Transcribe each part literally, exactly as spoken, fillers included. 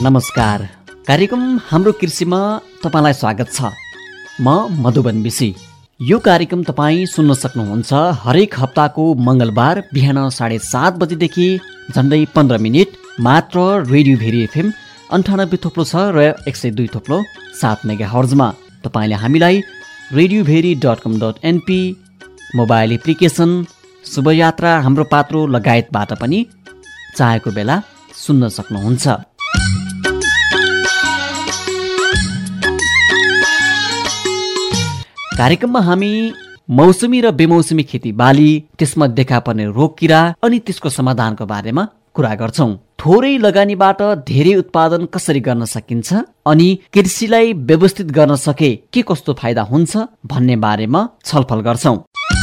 नमस्कार, कार्यक्रम हाम्रो कृषिमा तपाईँलाई स्वागत छ। म मधुबन बिसी। यो कार्यक्रम तपाईँ सुन्न सक्नुहुन्छ हरेक हप्ताको मङ्गलबार बिहान साढे सात बजेदेखि झन्डै पन्ध्र मिनट मात्र रेडियो भेरी एफएम अन्ठानब्बे थोप्लो छ र एक सय दुई थोप्लो सात मेगा हर्जमा। तपाईँले हामीलाई radio Bheri dot com dot NP mobile application Shubhayatra Hamro Patro लगायतबाट पनि चाहेको बेला सुन्न सक्नुहुन्छ। कार्यक्रममा हामी मौसमी र बेमौसमी खेतीबाली, त्यसमा देखा पर्ने रोग किरा अनि त्यसको समाधानको बारेमा कुरा गर्छौं। थोरै लगानीबाट धेरै उत्पादन कसरी गर्न सकिन्छ अनि कृषिलाई व्यवस्थित गर्न सके के कस्तो फाइदा हुन्छ भन्ने बारेमा छलफल गर्छौं।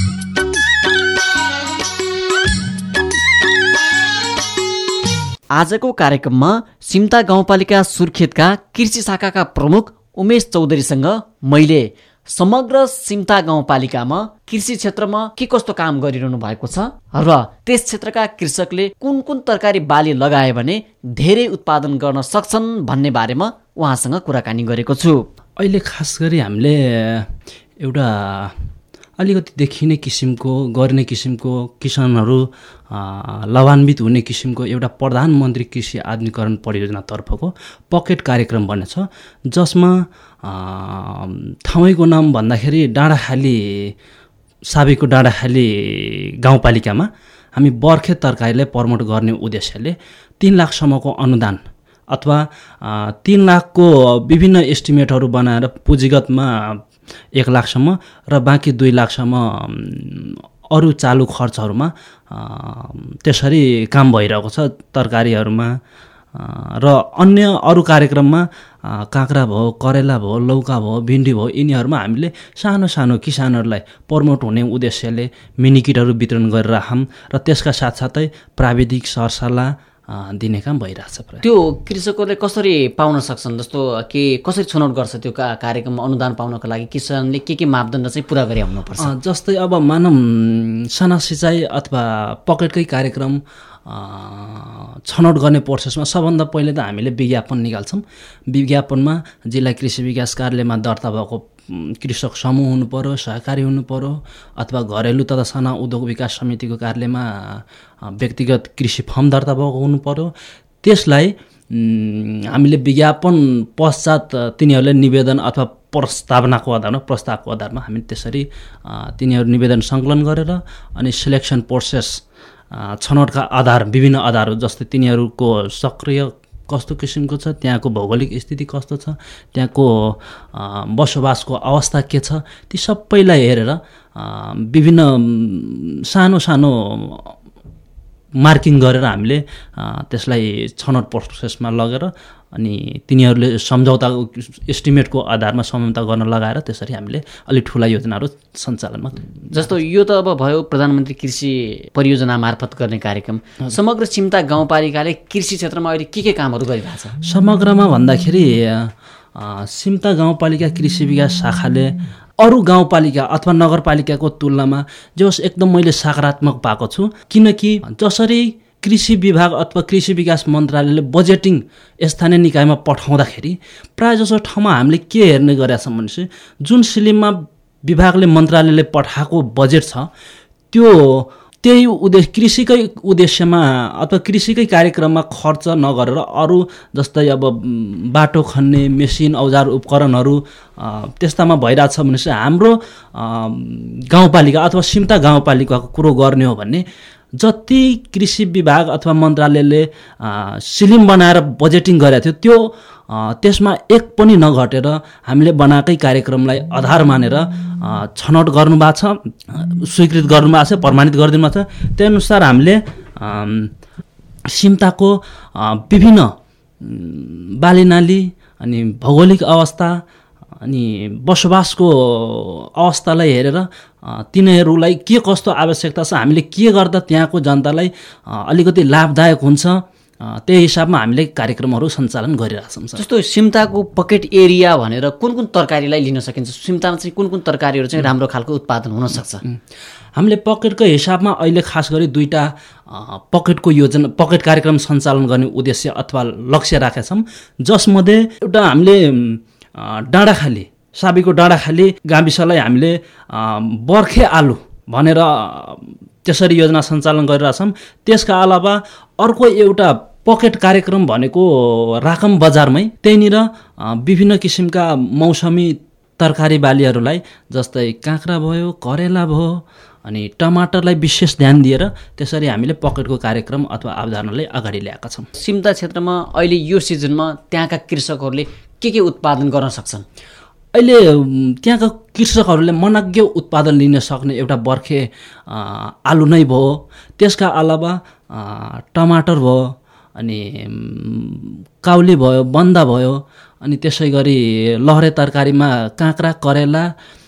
आजको कार्यक्रममा सिम्ता गाउँपालिका सुर्खेतका कृषि शाखाका प्रमुख उमेश चौधरीसँग मैले समग्र सिम्ता गाउँपालिकामा कृषि क्षेत्रमा के कस्तो काम गरिरहनु भएको छ र त्यस क्षेत्रका कृषकले कुन कुन तरकारी बाली लगाए भने धेरै उत्पादन गर्न सक्छन् भन्ने बारेमा उहाँसँग कुराकानी गरेको छु। अहिले खास गरी हामीले एउटा अलिकति देखिने किसिमको गर्ने किसिमको किसानहरू लाभान्वित हुने किसिमको एउटा प्रधानमन्त्री कृषि आधुनिकीकरण परियोजनातर्फको पकेट कार्यक्रम बनेछ, जसमा ठाउँको नाम भन्दाखेरि डाँडाखाली साबीको डाँडाखाली गाउँपालिकामा हामी बर्खे तरकारीलाई प्रमोट गर्ने उद्देश्यले तीन लाखसम्मको अनुदान अथवा तीन लाखको विभिन्न एस्टिमेटहरू बनाएर पुँजीगतमा एक लाखसम्म र बाँकी दुई लाखसम्म अरू चालु खर्चहरूमा त्यसरी काम भइरहेको छ। तरकारीहरूमा र अन्य अरू कार्यक्रममा काँक्रा भयो, करेला भयो, लौका भयो, भिन्डी भयो, यिनीहरूमा हामीले सानो सानो किसानहरूलाई प्रमोट हुने उद्देश्यले मिनी किटहरू वितरण गरिरहौँ र त्यसका साथसाथै प्राविधिक सरसल्लाह दिने काम भइरहेछ। त्यो कृषकहरूले कसरी पाउन सक्छन्, जस्तो के कसरी छनौट गर्छ त्यो कार्यक्रममा अनुदान पाउनको लागि किसानले के के मापदण्ड चाहिँ पुरा गरी आउनुपर्छ? जस्तै अब मानौँ साना सिँचाइ अथवा पकेटकै कार्यक्रम छनौट गर्ने प्रोसेसमा सबभन्दा पहिले त हामीले विज्ञापन निकाल्छौँ। विज्ञापनमा जिल्ला कृषि विकास कार्यालयमा दर्ता भएको कृषक समूह हुनु पर्यो, सहकारी हुनु पर्यो, अथवा घरेलु तथा साना उद्योग विकास समितिको कार्यालयमा व्यक्तिगत कृषि फर्म दर्ता भएको हुनु पर्यो। त्यसलाई हामीले विज्ञापन पश्चात तिनीहरूले निवेदन अथवा प्रस्तावनाको आधारमा प्रस्तावको आधारमा हामी त्यसरी तिनीहरू निवेदन सङ्कलन गरेर अनि सिलेक्सन प्रोसेस छनौटका आधार विभिन्न आधारहरू जस्तै तिनीहरूको सक्रिय कस्तो किसिमको छ, त्यहाँको भौगोलिक स्थिति कस्तो छ, त्यहाँको बसोबासको अवस्था के छ, ती सबैलाई हेरेर विभिन्न सानो सानो मार्किङ गरेर हामीले त्यसलाई छनौट प्रोसेसमा लगेर अनि तिनीहरूले सम्झौताको एस्टिमेटको आधारमा सम्झौता गर्न लगाएर त्यसरी हामीले अलि ठुला योजनाहरू सञ्चालनमा। जस्तो यो त अब भयो प्रधानमन्त्री कृषि परियोजना मार्फत गर्ने कार्यक्रम। समग्र सिम्ता गाउँपालिकाले कृषि क्षेत्रमा अहिले के के कामहरू गरिरहेछ? समग्रमा भन्दाखेरि सिम्ता गाउँपालिका कृषि विकास शाखाले अरू गाउँपालिका अथवा नगरपालिकाको तुलनामा जस एकदम मैले सकारात्मक पाएको छु, किनकि जसरी कृषि विभाग अथवा कृषि विकास मन्त्रालयले बजेटिङ स्थानीय निकायमा पठाउँदाखेरि प्रायःजसो ठाउँमा हामीले के हेर्ने गरेका छौँ भने चाहिँ जुन सिलिममा विभागले मन्त्रालयले पठाएको बजेट छ त्यो त्यही उद्देश्य कृषिकै उद्देश्यमा अथवा कृषिकै कार्यक्रममा खर्च नगरेर अरू जस्तै अब बाटो खन्ने मेसिन औजार उपकरणहरू त्यस्तामा भइरहेछ भने चाहिँ हाम्रो गाउँपालिका अथवा सिम्ता गाउँपालिकाको कुरो गर्ने हो भने जति कृषि विभाग अथवा मन्त्रालयले सिलिम बनाएर बजेटिङ गरेको थियो त्यो त्यसमा एक पनि नघटेर हामीले बनाएकै कार्यक्रमलाई आधार मानेर छनौट गर्नुभएको छ, स्वीकृत गर्नुभएको छ, प्रमाणित गरिदिनु भएको छ। त्यही अनुसार हामीले सिम्ताको विभिन्न बालीनाली अनि भौगोलिक अवस्था अनि बसोबासको अवस्थालाई हेरेर तिनीहरूलाई के कस्तो आवश्यकता छ, हामीले के गर्दा त्यहाँको जनतालाई अलिकति लाभदायक हुन्छ त्यही हिसाबमा हामीले कार्यक्रमहरू सञ्चालन गरिरहेछौँ। जस्तो सिम्ताको पकेट एरिया भनेर कुन कुन तरकारीलाई लिन सकिन्छ? सिम्तामा चाहिँ कुन कुन तरकारीहरू चाहिँ राम्रो खालको उत्पादन हुन सक्छ? हामीले पकेटको हिसाबमा अहिले खास गरी दुईटा पकेटको योजना पकेट कार्यक्रम सञ्चालन गर्ने उद्देश्य अथवा लक्ष्य राखेका छौँ, जसमध्ये एउटा हामीले डाँडाखाली साबीको डाँडाखाली गाविसलाई हामीले बर्खे आलु भनेर त्यसरी योजना सञ्चालन गरिरहेछौँ। त्यसका अलावा अर्को एउटा पकेट कार्यक्रम भनेको राकम बजारमै त्यहीँनिर विभिन्न किसिमका मौसमी तरकारी बालीहरूलाई जस्तै काँक्रा भयो, करेला भयो अनि टमाटरलाई विशेष ध्यान दिएर त्यसरी हामीले पकेटको कार्यक्रम अथवा अवधारणालाई अगाडि ल्याएका छौँ। सिमता क्षेत्रमा अहिले यो सिजनमा त्यहाँका कृषकहरूले के के उत्पादन गर्न सक्छन्? अहिले त्यहाँका कृषकहरूले मनग्य उत्पादन लिन सक्ने एउटा बर्खे आलु नै भयो, त्यसका अलावा टमाटर भयो, अनि काउली भयो, बन्दा भयो, अनि त्यसै गरी लहरे तरकारीमा काँक्रा, करेला,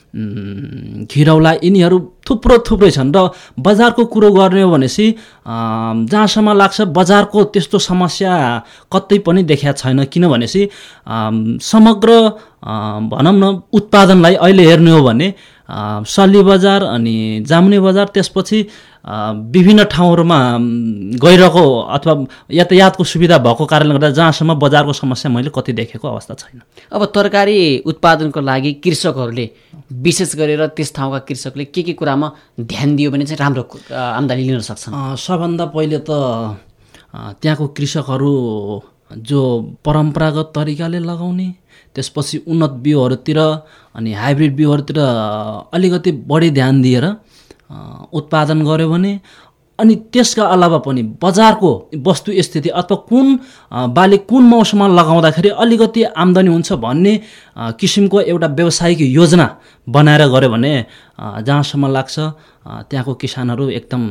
घिरौला यिनीहरू थुप्रो थुप्रै छन्। र बजारको कुरो गर्ने हो भनेपछि जहाँसम्म लाग्छ बजारको त्यस्तो समस्या कतै पनि देखिया छैन, किनभनेपछि समग्र भनौँ न उत्पादनलाई अहिले हेर्ने हो भने सल्ली बजार अनि जामुने बजार त्यसपछि विभिन्न ठाउँहरूमा गइरहेको अथवा यातायातको सुविधा भएको कारणले गर्दा जहाँसम्म बजारको समस्या मैले कति देखेको अवस्था छैन। अब तरकारी उत्पादनको लागि कृषकहरूले विशेष गरेर त्यस ठाउँका कृषकले के के कुरामा ध्यान दियो भने चाहिँ राम्रो आम्दानी लिन सक्छन्? सबभन्दा पहिले त त्यहाँको कृषकहरू जो परम्परागत तरिकाले लगाउने, त्यसपछि उन्नत बिउहरूतिर अनि हाइब्रिड बिउहरूतिर अलिकति बढी ध्यान दिएर उत्पादन गर्यो भने, अनि त्यसका अलावा पनि बजारको वस्तु स्थिति अथवा कुन बाली कुन मौसममा लगाउँदाखेरि अलिकति आम्दानी हुन्छ भन्ने किसिमको एउटा व्यावसायिक योजना बनाएर गऱ्यो भने जहाँसम्म लाग्छ त्यहाँको किसानहरू एकदम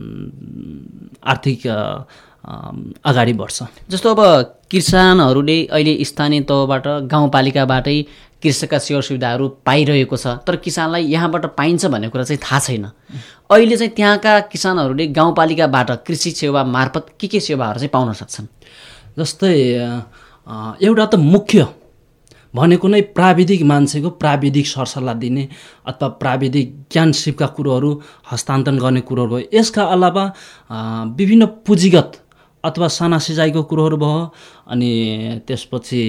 आर्थिक अगाडि बढ्छ। जस्तो अब किसानहरूले अहिले स्थानीय तहबाट गाउँपालिकाबाटै कृषकका सेवा सुविधाहरू पाइरहेको छ, तर किसानलाई यहाँबाट पाइन्छ भन्ने कुरा चाहिँ थाहा छैन। अहिले चाहिँ त्यहाँका किसानहरूले गाउँपालिकाबाट कृषि सेवा मार्फत के के सेवाहरू चाहिँ पाउन सक्छन्? जस्तै एउटा त मुख्य भनेको नै प्राविधिक मान्छेको प्राविधिक सरसल्लाह दिने अथवा प्राविधिक ज्ञान सिपका कुरोहरू हस्तान्तरण गर्ने कुरोहरू भयो। यसका अलावा विभिन्न पुँजीगत अथवा साना सिँचाइको कुरोहरू भयो, अनि त्यसपछि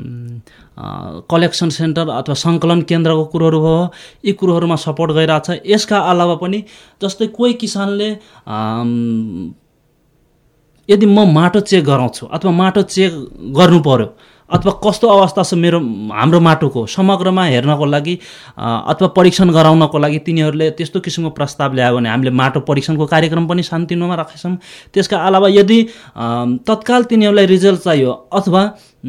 कलेक्सन सेन्टर अथवा सङ्कलन केन्द्रको कुरोहरू भयो, यी कुरोहरूमा सपोर्ट गरिरहेको छ। यसका अलावा पनि जस्तै कोही किसानले यदि म माटो चेक गराउँछु अथवा माटो चेक गर्नु पर्यो अथवा कस्तो अवस्था छ मेरो हाम्रो माटोको समग्रमा हेर्नको लागि अथवा परीक्षण गराउनको लागि तिनीहरूले त्यस्तो किसिमको प्रस्ताव ल्यायो भने हामीले माटो परीक्षणको कार्यक्रम पनि शान्तिनुमा राखेछौँ। त्यसका अलावा यदि तत्काल तिनीहरूलाई रिजल्ट चाहियो अथवा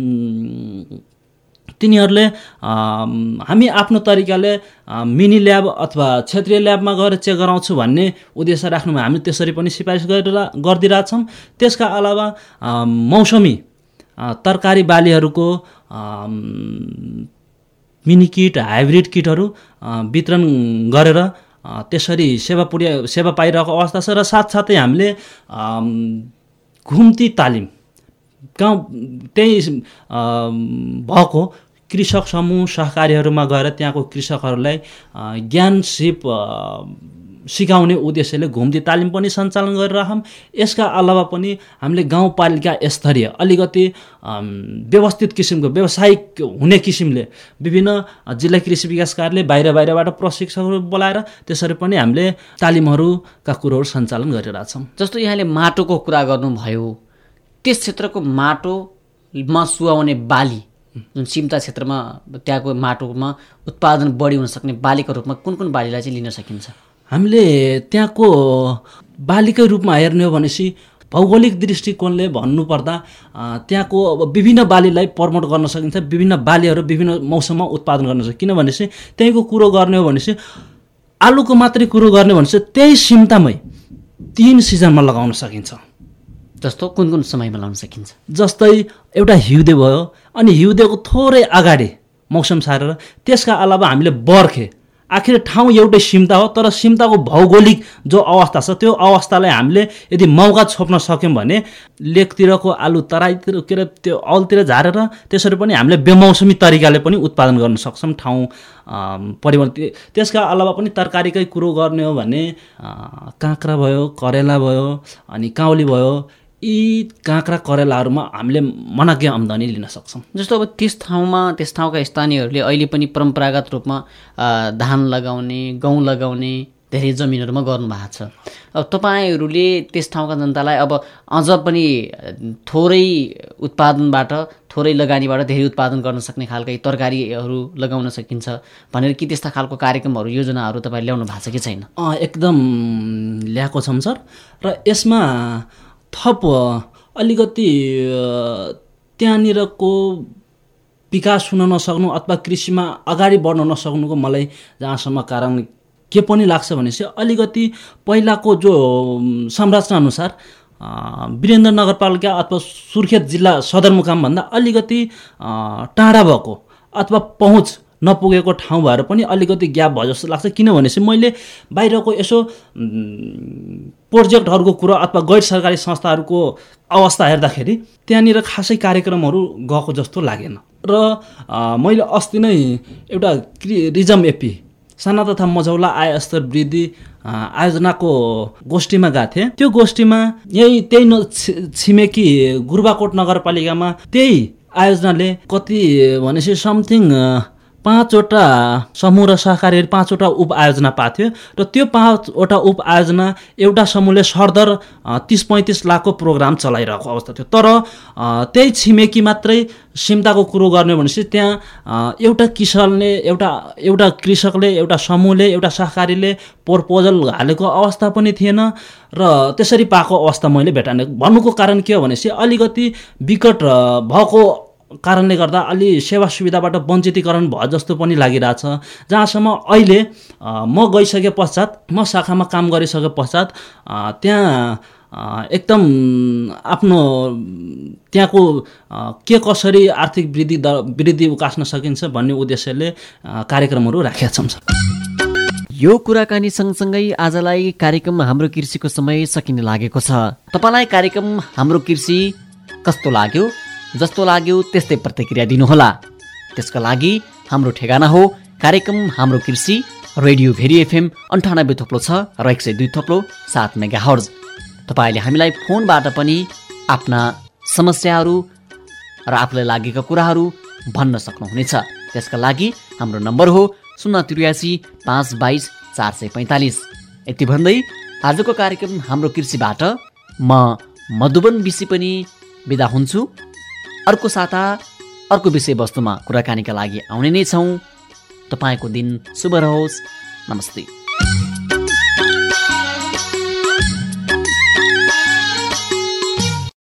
तिनीहरूले हामी आफ्नो तरिकाले मिनी ल्याब अथवा क्षेत्रीय ल्याबमा गएर चेक गराउँछु भन्ने उद्देश्य राख्नुमा हामी त्यसरी पनि सिफारिस गरेर गरिदिरहेछौँ। त्यसका अलावा मौसमी तरकारी बालीहरूको मिनी किट, हाइब्रिड किटहरू वितरण गरेर त्यसरी सेवा पुर्या सेवा पाइरहेको अवस्था छ। र साथसाथै हामीले घुम्ती तालिम गाउँ त्यही भएको कृषक समूह सहकारीहरूमा गएर त्यहाँको कृषकहरूलाई ज्ञान सिप सिकाउने उद्देश्यले घुम्ती तालिम पनि सञ्चालन गरिरहौँ। यसका अलावा पनि हामीले गाउँपालिका स्तरीय अलिकति व्यवस्थित किसिमको व्यावसायिक हुने किसिमले विभिन्न जिल्ला कृषि विकास कार्यालय बाहिर बाहिरबाट प्रशिक्षकहरू बोलाएर त्यसरी पनि हामीले तालिमहरूका कुरोहरू सञ्चालन गरिरहेछौँ। जस्तो यहाँले माटोको कुरा गर्नुभयो, त्यस क्षेत्रको माटोमा सुहाउने बाली जुन सिमता क्षेत्रमा त्यहाँको माटोमा उत्पादन बढी हुन सक्ने बालीको रूपमा कुन कुन बालीलाई चाहिँ लिन सकिन्छ? हामीले त्यहाँको बालीकै रूपमा हेर्ने हो भनेपछि भौगोलिक दृष्टिकोणले भन्नुपर्दा त्यहाँको विभिन्न बालीलाई प्रमोट गर्न सकिन्छ, विभिन्न बालीहरू विभिन्न मौसममा उत्पादन गर्न सकिन्छ। किनभनेपछि त्यहीँको कुरो गर्ने हो भनेपछि आलुको मात्रै कुरो गर्ने भनेपछि त्यही सिमतामै तीन सिजनमा लगाउन सकिन्छ। जस्तो कुन कुन समयमा लगाउन सकिन्छ? जस्तै एउटा हिउँदे भयो, अनि हिउँदेको थोरै अगाडि मौसम सारेर त्यसका अलावा हामीले बर्खे आखिर ठाउँ एउटै सिम्ता हो, तर सिम्ताको भौगोलिक जो अवस्था छ त्यो अवस्थालाई हामीले यदि मौका छोप्न सक्यौँ भने लेकतिरको आलु तराईतिर के अरे त्यो औलतिर झारेर त्यसरी पनि हामीले बेमौसमी तरिकाले पनि उत्पादन गर्न सक्छौँ ठाउँ परिवर्तन। त्यसका अलावा पनि तरकारीकै कुरो गर्ने हो भने काँक्रा भयो, करेला भयो, अनि काउली भयो, यी काँक्रा करेलाहरूमा हामीले मनग्गे आम्दानी लिन सक्छौँ। जस्तो अब त्यस ठाउँमा त्यस ठाउँका स्थानीयहरूले अहिले पनि परम्परागत रूपमा धान लगाउने, गहुँ लगाउने धेरै जमिनहरूमा गर्नुभएको छ। अब तपाईँहरूले त्यस ठाउँका जनतालाई अब अझ पनि थोरै उत्पादनबाट, थोरै लगानीबाट धेरै उत्पादन गर्न सक्ने खालका तरकारीहरू लगाउन सकिन्छ भनेर कि त्यस्ता खालको कार्यक्रमहरू, योजनाहरू तपाईँ ल्याउनु भएको छ कि छैन? एकदम ल्याएको छौँ सर। र यसमा थप अलिकति त्यहाँनिरको विकास हुन नसक्नु अथवा कृषिमा अगाडि बढ्न नसक्नुको मलाई जहाँसम्म कारण के पनि लाग्छ भनेपछि अलिकति पहिलाको जो संरचना अनुसार वीरेन्द्र नगरपालिका अथवा सुर्खेत जिल्ला सदरमुकामभन्दा अलिकति टाढा भएको अथवा पहुँच नपुगेको ठाउँ भएर पनि अलिकति ग्याप भयो जस्तो लाग्छ। किनभने चाहिँ मैले बाहिरको यसो प्रोजेक्टहरूको कुरा अथवा गैर सरकारी संस्थाहरूको अवस्था हेर्दाखेरि त्यहाँनिर खासै कार्यक्रमहरू गएको जस्तो लागेन। र मैले अस्ति नै एउटा रिजम एपी साना तथा मझौला आय स्तर वृद्धि आयोजनाको गोष्ठीमा गएको थिएँ। त्यो गोष्ठीमा यही त्यही न छिमेकी गुरुबाकोट नगरपालिकामा त्यही आयोजनाले कति भनेपछि समथिङ पाँचवटा समूह र सहकारीहरू पाँचवटा उप आयोजना पाएको थियो र त्यो पाँचवटा उप आयोजना एउटा समूहले सरदर तिस पैँतिस लाखको प्रोग्राम चलाइरहेको अवस्था थियो। तर त्यही छिमेकी मात्रै सिम्ताको कुरो गर्ने भनेपछि त्यहाँ एउटा किसानले एउटा एउटा कृषकले एउटा समूहले एउटा सहकारीले प्रपोजल हालेको अवस्था पनि थिएन र त्यसरी पाएको अवस्था मैले भेटाएँ। भन्नुको कारण के हो भनेपछि अलिकति विकट भएको कारणले गर्दा अलि सेवा सुविधाबाट वञ्चितीकरण भयो जस्तो पनि लागिरहेछ। जहाँसम्म अहिले म गइसके पश्चात, म शाखामा काम गरिसके पश्चात त्यहाँ एकदम आफ्नो त्यहाँको के कसरी आर्थिक वृद्धि वृद्धि उकास्न सकिन्छ भन्ने उद्देश्यले कार्यक्रमहरू राखेका छौँ। यो कुराकानी सँगसँगै आजलाई कार्यक्रम हाम्रो कृषिको समय सकिन लागेको छ। तपाईँलाई कार्यक्रम हाम्रो कृषि कस्तो लाग्यो? जस्तो लाग्यो त्यस्तै प्रतिक्रिया दिनुहोला। त्यसका लागि हाम्रो ठेगाना हो कार्यक्रम हाम्रो कृषि, रेडियो भेरी एफएम अन्ठानब्बे थोप्लो छ र एक सय दुई थोप्लो सात मेगा हर्ज। तपाईँले हामीलाई फोनबाट पनि आफ्ना समस्याहरू र आफूलाई लागेका कुराहरू भन्न सक्नुहुनेछ। त्यसका लागि हाम्रो नम्बर हो शून्य त्रियासी पाँच बाइस चार सय पैँतालिस। यति भन्दै आजको कार्यक्रम हाम्रो कृषिबाट म मधुबन बिसी पनि बिदा हुन्छु। अर्को साता अर्को विषयवस्तुमा कुराकानीका लागि आउने नै छौँ। तपाईँको दिन शुभ रहोस्। नमस्ते।